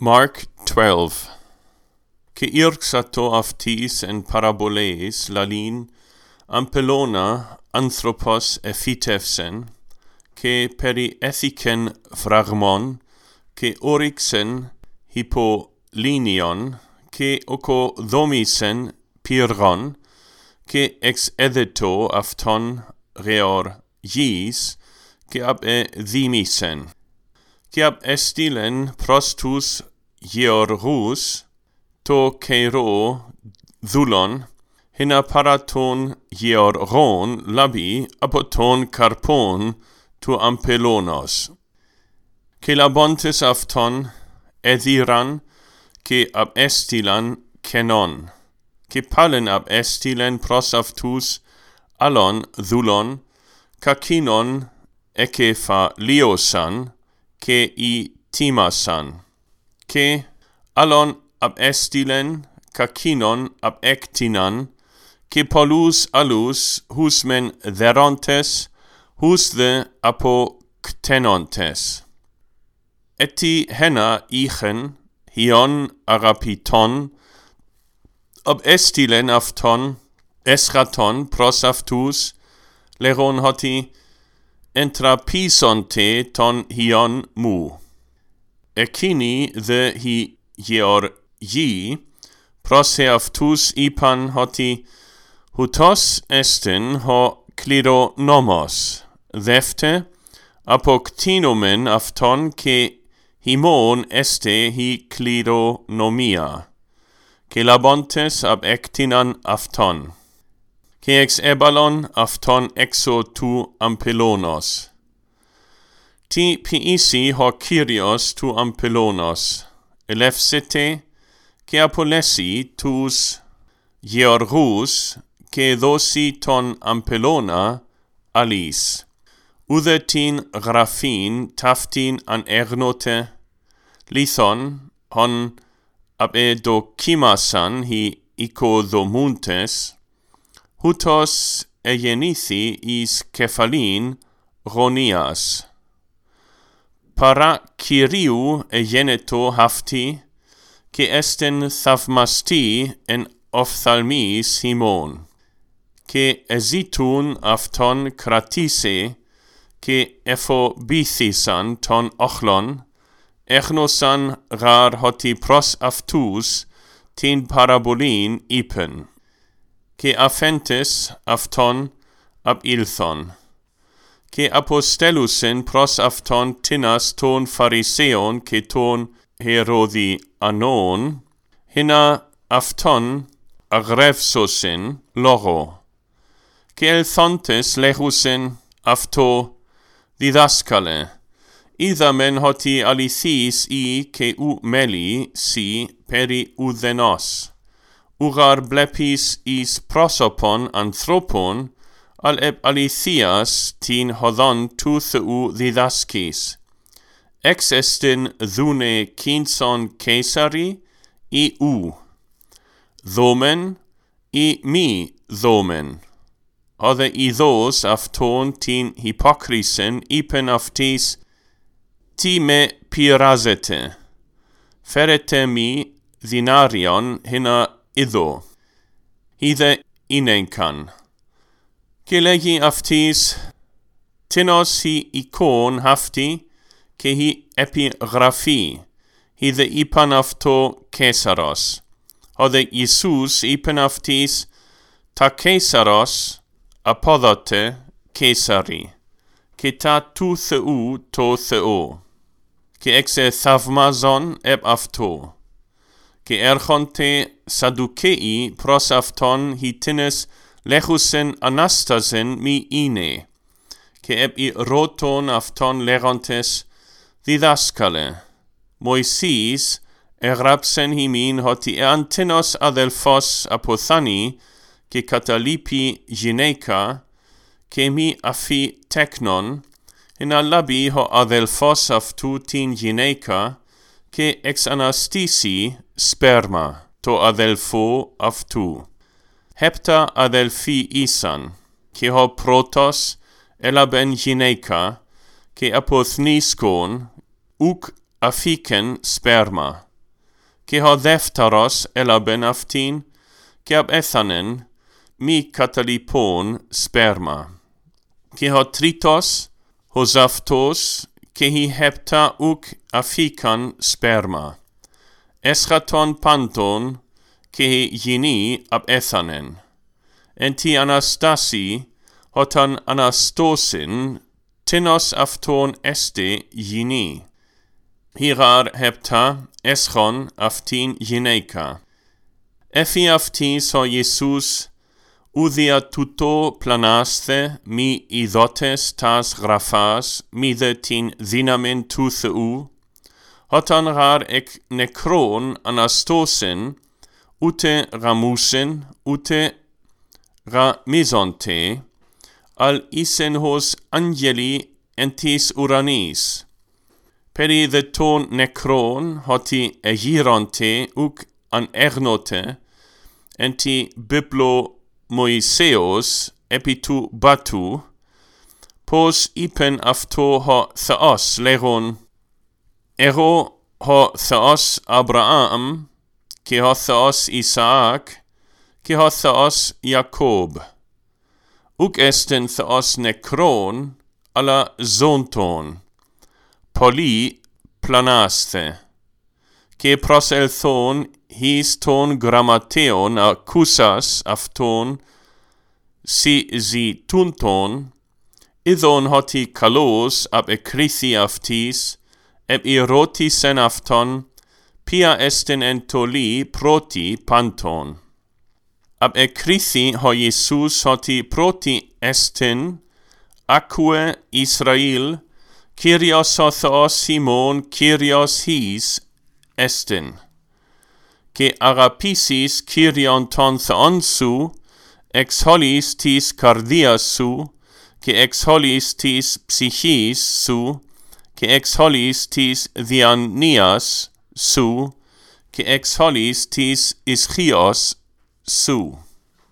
Mark 12. Και ήρξατο αυτής εν παραβολαίες λαλήν αμπελώνα άνθρωπος εφύτευσεν και περί έθηκεν φραγμών και όριξεν υπολίνιον και οκοδόμησεν πύργων και εξέδετο αυτόν γεωρ γης και απεδήμησεν και απέστειλεν προς τους γεωργούς το καιρό δούλων χίνα παρά των γεωργών λαβεί από των καρπών του αμπελώνος. Και λαμπόντες αυτόν έδιραν και απέστειλαν κενών και πάλεν απέστειλεν προς αυτούς άλλων δούλων κακίνων εκεφαλίωσαν και τίμασαν και άλλων απέστειλεν κακίνων απέκτηναν και πολλούς άλλους χους μεν δερόντες χους δε αποκτενόντες. Ετι χένα είχεν ιον αγαπητόν απέστειλεν αυτόν εσχατόν προς αυτούς λέγον ότι εντραπήσονται τον ιον μου. Εκείνοι δε οι γεωργοί προς αυτούς είπαν ότι ουτός εστιν ο κληρονόμος, δεύτε αποκτήνομεν αυτόν και ημών εστε η κληρονομία. Και λαμπόντες απέκτηναν αυτόν και εξέβαλον αυτόν έξω του αμπελώνος. Τι ποιήσει ο Κύριος του αμπελώνος, ελεύσεται και απολέσει τους γεωργούς και δώσει τον αμπελώνα αλής. Ουδε την γραφήν ταύτην ανέγνωτε, λίθον hon απεδοκίμασαν οι οικοδομούντες, ούτως εγεννήθη εις κεφαλήν γωνίας. Παρά Κυρίου εγένετο αυτή, και εστεν θαυμαστή εν οφθαλμής ημών. Και εζήτουν αυτόν κρατήσε, και εφοβήθησαν τον όχλον, έγνωσαν γαρ ότι προς αυτούς την παραβολήν είπεν. Και αφέντες αυτόν απήλθον. Και αποστέλουσεν προς αυτόν τίνας των Φαρισαίων και των Ηρωδιανών, χίνα αυτόν αγρεύσωσεν λόγο. Και ελθόντες λέγουσεν αυτό διδάσκαλε, είδαμεν ότι αληθείς και ου μέλη σοι περί ουδενός. Ουγαρ βλέπεις εις πρόσωπον ανθρώπων, αλ αληθείας την οδόν του Θεού διδάσκεις. Εξ εστιν δούνε κίνσον Καίσαρι ή ου, δόμεν ή μη δόμεν. Οδε ειδός αυτόν την υπόκρισεν είπεν αυτής, τι με πειράζετε, φέρετε μη δινάριον χίνα ειδώ, είδε ίνεκαν. Και λέγει αυτής, τίνος η εικόν αυτή και η επιγραφή, είδε είπαν αυτό Καίσαρος. Οδε Ιησούς είπεν αυτής, τα Καίσαρος απόδοτε Καίσαρι, και τα του Θεού το Θεό. Και εξεθαυμάζον επ' αυτό. Και έρχονται Σαδουκαίοι προς αυτόν χιτίνες λέγουσεν Ανάστασεν μη είναι. Και επιρώτων αυτόν λέγοντες, διδάσκαλε, Μωυσής έγραψεν ημίν ότι εάν τίνος αδελφός αποθάνει και καταλείπει γυναίκα και μη αφή τέκνον, να λάβει ο αδελφός αυτού την γυναίκα και εξαναστήσει σπέρμα το αδελφό αυτού. Hepta αδελφοί ήσαν, και ο πρώτος έλαβεν γυναίκα, και αποθνίσκον ουκ αφήκεν σπέρμα. και ho δεύτερος έλαβεν αυτήν, και απ' έθανεν μη καταλοιπών σπέρμα. Και ο τρίτος, ως αυτός, και οι επτά ουκ αφήκαν σπέρμα. Έσχατον πάντων, και οι γυνοί απ' έθανεν. Εν τη Αναστάση, όταν αναστώσιν, τίνος αυτόν έστε γυνή. Hierar επτά έσχον αυτήν γυναίκα. Εφή αυτής ο Ιησούς, ουδια τούτο πλανάσθε μη ειδότες τας γραφάς, μη δε την δύναμεν του Θεού, όταν γαρ εκ νεκρών αναστώσεν, ούτε γαμούσεν, ούτε γαμίζονται, αλ ήσεν ως άγγελοι εν της ουρανής. Περί δε των νεκρών, ότι εγείρονται ουκ ανέγνωτε, εν τη Biblio Moiseos επί του μπάτου, πως είπεν αυτό ο Θεός λέγον, εγώ ο Θεός Αβραάμ, και ο Θεός Ισαάκ, και ο Θεός Ιακώβ. Ουκ εστεν Θεός νεκρών, αλλά ζώντων. Πολλοί πλανάσθε. Και προσελθόν εις των γραμματέων ακούσας αυτόν συζητούντον, ειδον ότι καλώς απ' εκρίθη αυτής, ερώτησεν αυτόν, ποια εστιν εν τολή πρώτη πάντων. Απ' εκρίθη ο Ιησούς ότι πρώτη εστιν, άκουε Ισραήλ, Κύριος ο Θεός ημών, Κύριος εις εστιν. Και αγαπήσεις Κύριον τον Θεόν σου, εξ της καρδίας σου, και εξ της ψυχής σου, και εξ της διανοίας σου, και εξ της ισχύος σου.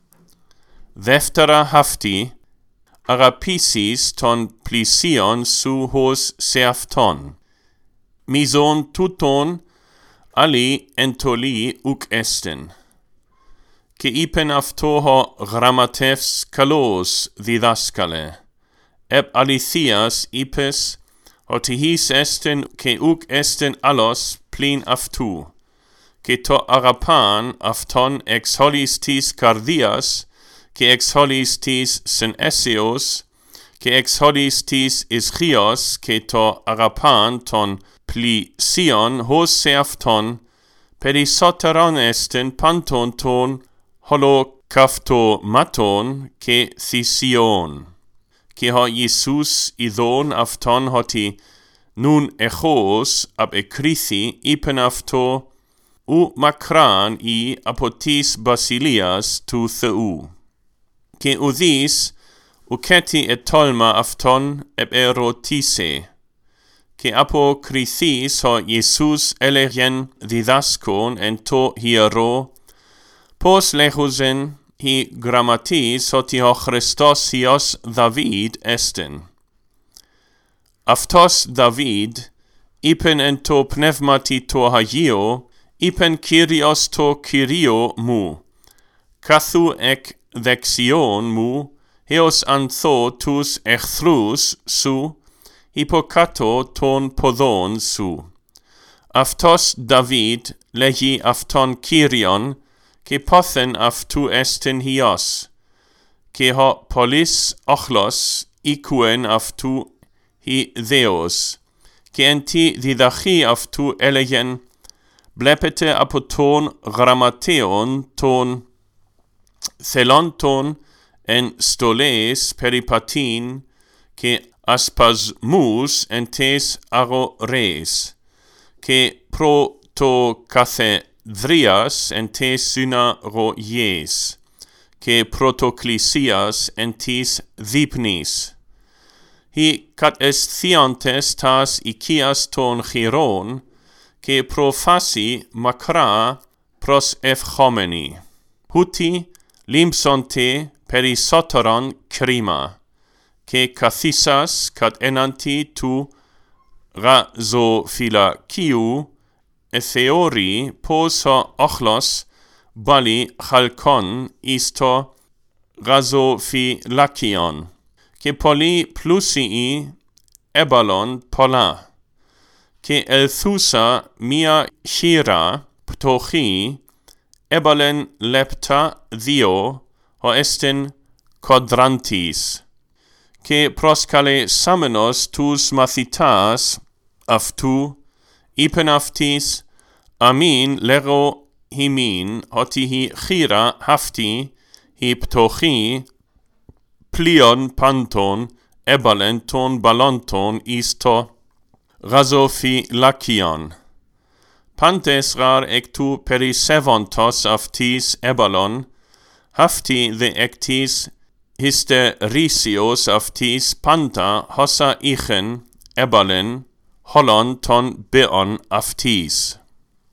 Δεύτερα αυτή, αγαπήσεις τον πλησίον σου ως σε αυτόν. Μίζον τούτον, άλλοι εντολή ουκ εστιν. Και είπεν αυτό ο γραμματεύς καλώς διδάσκαλε. Επ' αληθείας είπες, ότι εις εστιν και ουκ εστιν άλλος πλην αυτού. Και το αγαπάν αυτόν εξ της καρδίας, και εξ της συναίσεως, και εξ της ισχύος, και το αγαπάν των πλησίον ως σε αυτόν, περισσότερον εστιν πάντων των χολοκαυτωμάτων και θυσιών. Και ο Ιησούς ειδών αυτόν ότι νουν εχώς απ' εκρίθη είπεν αυτό, ου μακράν ή από της βασιλείας του Θεού. Και ουδείς ουκέτι ετόλμα αυτόν ερωτήσε. Και αποκριθείς ο Ιησούς έλεγεν διδάσκον εν το ιερό, πως λέγουζεν οι γραμματείς ότι ο Χριστός Υιός Δαβίδ εστιν. Αυτός Δαβίδ είπεν εν το πνεύματι το Αγίο, είπεν Κύριος το Κύριο μου, καθού εκ δεξιών μου, έως ανθώ τους εχθρούς σου, υποκάτω των ποδών σου. Αυτός Δαβίδ λέγει αυτόν Κύριον, και πόθεν αυτού εστιν Υιός, και ο πολύς όχλος οίκουεν αυτού Ιδέος, και εν τη διδαχή αυτού έλεγεν, βλέπετε από των γραμματέων των θελόντων εν στολές περιπατήν, και ασπασμούς εν τες αγορές, και προ το καθεδρίας εν τες συναγωγές, και πρωτοκλησίας εν τες δείπνης. Οι κατεσθίοντες τας οικίας των χειρών, και προφάση μακρά προσευχόμενοι. Χούτι λίμψονται περισσότερον κρίμα, και καθίσας κατ' έναντι του γαζοφυλακίου theori pos ho ochlos bali chalkon isto razophylakion, και πολλοί πλούσιοι έβαλον πολλά, και ελθούσα μία χείρα πτωχή έβαλεν λεπτά δύο, ο εστιν κοδράντης, και προσκαλεσάμενος τους μαθητάς αυτού, είπεν αυτής, αμήν λέγω ημίν, ότι η χείρα αυτή, η πτωχή, πλέον πάντων έβαλεν των μπαλόντων εις το razophylakion. Πάντες γαρ εκ του περισσεύοντος αυτής έβαλον, αυτή δε εκ της hisτερήσεως αυτής πάντα όσα είχεν έβαλεν, χολον των μπεών αυτής.